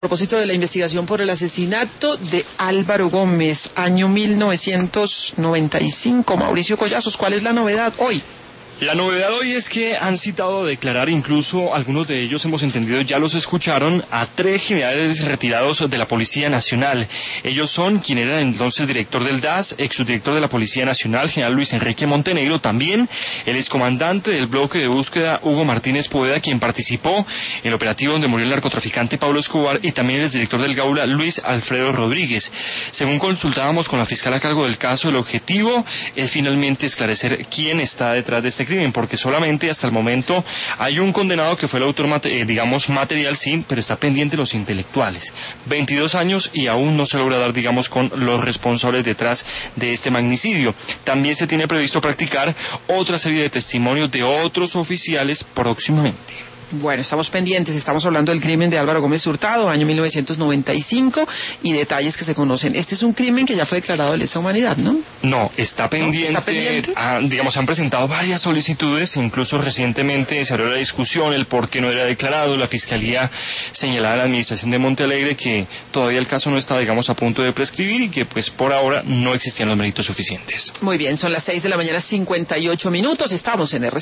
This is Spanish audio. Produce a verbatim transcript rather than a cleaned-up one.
A propósito de la investigación por el asesinato de Álvaro Gómez, año mil novecientos noventa y cinco. Mauricio Collazos, ¿cuál es la novedad hoy? La novedad hoy es que han citado a declarar, incluso algunos de ellos hemos entendido, ya los escucharon, a tres generales retirados de la Policía Nacional. Ellos son quien era entonces director del D A S, exsubdirector de la Policía Nacional, general Luis Enrique Montenegro, también el excomandante del bloque de búsqueda Hugo Martínez Poveda, quien participó en el operativo donde murió el narcotraficante Pablo Escobar, y también el exdirector del Gaula, Luis Alfredo Rodríguez. Según consultábamos con la fiscal a cargo del caso, el objetivo es finalmente esclarecer quién está detrás de este crimen, porque solamente hasta el momento hay un condenado que fue el autor, eh, digamos, material, sí, pero está pendiente los intelectuales. veintidós años y aún no se logra dar, digamos, con los responsables detrás de este magnicidio. También se tiene previsto practicar otra serie de testimonios de otros oficiales próximamente. Bueno, estamos pendientes, estamos hablando del crimen de Álvaro Gómez Hurtado, año mil novecientos noventa y cinco, y detalles que se conocen. Este es un crimen que ya fue declarado de lesa humanidad, ¿no? No, está pendiente. ¿No? ¿Está pendiente? Ah, digamos, se han presentado varias solicitudes, incluso recientemente se abrió la discusión, el por qué no era declarado. La Fiscalía señalaba a la Administración de Montealegre que todavía el caso no está, digamos, a punto de prescribir y que, pues, por ahora no existían los méritos suficientes. Muy bien, son las seis de la mañana, cincuenta y ocho minutos, estamos en R C.